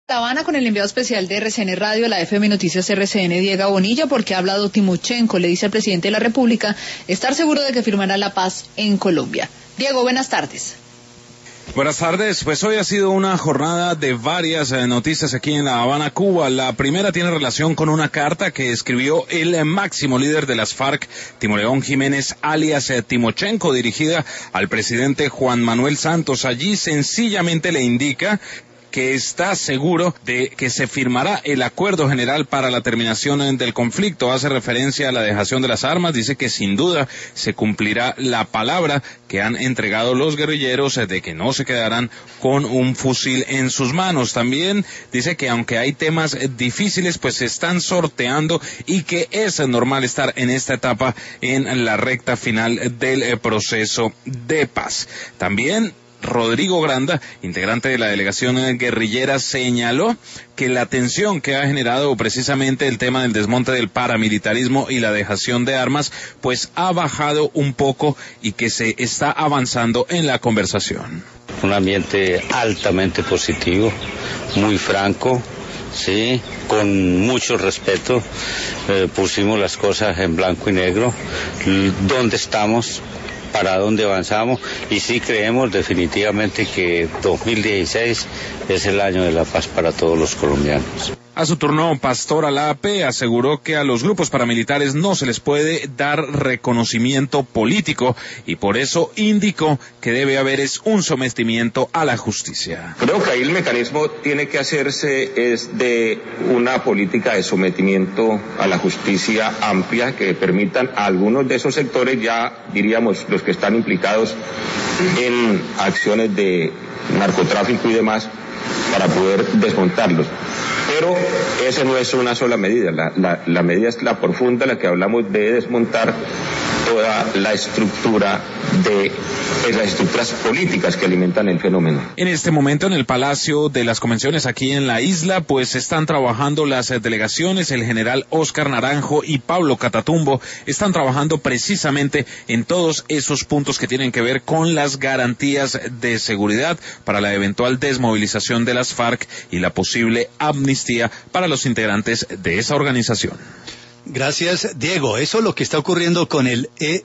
La Habana con el enviado especial de RCN Radio, la FM Noticias RCN, Diego Bonilla, porque ha hablado Timochenko, le dice al presidente de la República estar seguro de que firmará la paz en Colombia. Diego, buenas tardes. Buenas tardes, pues hoy ha sido una jornada de varias noticias aquí en La Habana, Cuba. La primera tiene relación con una carta que escribió el máximo líder de las FARC, Timoleón Jiménez, alias Timochenko, dirigida al presidente Juan Manuel Santos. Allí sencillamente le indica que está seguro de que se firmará el acuerdo general para la terminación del conflicto. Hace referencia a la dejación de las armas, dice que sin duda se cumplirá la palabra que han entregado los guerrilleros de que no se quedarán con un fusil en sus manos. También dice que aunque hay temas difíciles, pues se están sorteando y que es normal estar en esta etapa en la recta final del proceso de paz. También Rodrigo Granda, integrante de la delegación guerrillera, señaló que la tensión que ha generado precisamente el tema del desmonte del paramilitarismo y la dejación de armas, pues ha bajado un poco y que se está avanzando en la conversación. Un ambiente altamente positivo, muy franco, sí, con mucho respeto, pusimos las cosas en blanco y negro, dónde estamos, para dónde avanzamos, y sí creemos definitivamente que 2016 es el año de la paz para todos los colombianos. A su turno, Pastor Alape aseguró que a los grupos paramilitares no se les puede dar reconocimiento político y por eso indicó que debe haber un sometimiento a la justicia. Creo que ahí el mecanismo tiene que hacerse es de una política de sometimiento a la justicia amplia que permitan a algunos de esos sectores, ya diríamos los que están implicados en acciones de narcotráfico y demás, para poder desmontarlos. Pero esa no es una sola medida, la medida es la profunda, la que hablamos de desmontar toda la estructura de las estructuras políticas que alimentan el fenómeno. En este momento en el Palacio de las Convenciones aquí en la isla, pues están trabajando las delegaciones, el general Óscar Naranjo y Pablo Catatumbo están trabajando precisamente en todos esos puntos que tienen que ver con las garantías de seguridad para la eventual desmovilización de las FARC y la posible amnistía para los integrantes de esa organización. Gracias, Diego. Eso es lo que está ocurriendo con el